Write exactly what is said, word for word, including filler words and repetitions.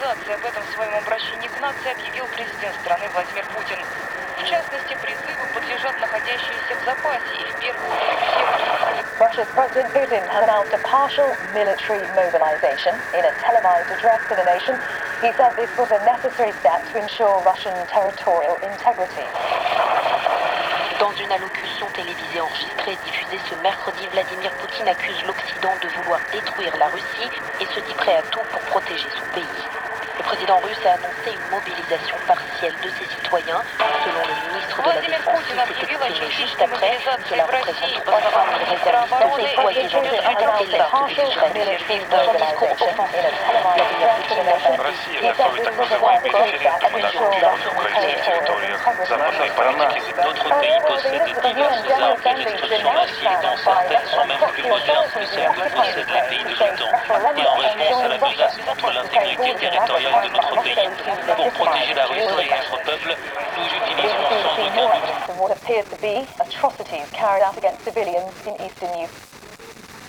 организации. Об этом в своем обращении к нации объявил президент страны Владимир Путин. В частности, призыву подлежат находящиеся в запасе и в первую очередь все военные. Russia's President Putin has announced a partial military mobilization in a televised address to the nation. He said this was a necessary step to ensure Russian territorial integrity. Dans une allocution télévisée enregistrée et diffusée ce mercredi, Vladimir Poutine accuse l'Occident de vouloir détruire la Russie et se dit prêt à tout pour protéger son pays. Le président russe a annoncé une mobilisation partielle de ses citoyens. Selon le ministre de la Défense, il s'est exprimé juste après. Cela représente trois cent mille réservistes déployés dans le sud et l'est de l'Ukraine. Dans son discours offensif, Vladimir Poutine n'a pas Россия готовит так называемый референдум на оккупированных украинских территориях. Западные политики. Notre pays possède diverses armes de destruction massive, dont certaines sont même plus modernes que celles que possèdent les pays de l'OTAN. Et en réponse à la menace contre l'intégrité territoriale de notre pays, pour protéger la Russie et notre peuple, nous utilisons sans aucun doute What appears to be atrocities carried out against civilians in eastern Ukraine.